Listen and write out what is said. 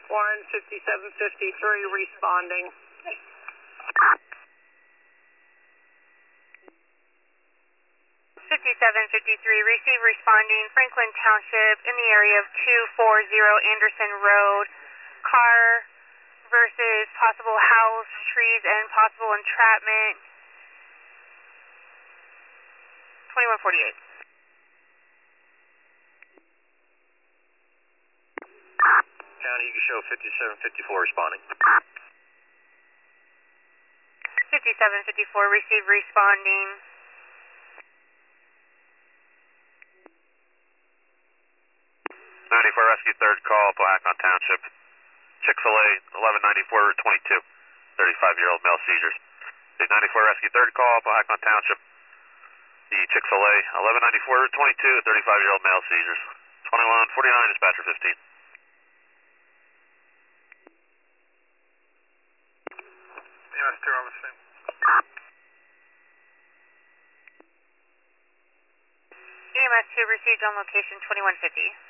Warren 5753 responding. 5753, receive responding, Franklin Township in the area of 240 Anderson Road. Car versus possible house, trees, and possible entrapment. 2148. County, you can show 5754 responding. 5754, receive responding. 94 Rescue, third call, Blackmount Township. Chick-fil-A, 1194 Route 22, 35-year-old male seizures. The 94 Rescue, third call, Blackmount Township. The Chick-fil-A, 1194 Route 22, 35-year-old male seizures. 2149, dispatcher 15. EMS 2 on the scene. EMS 2 received on location 2150.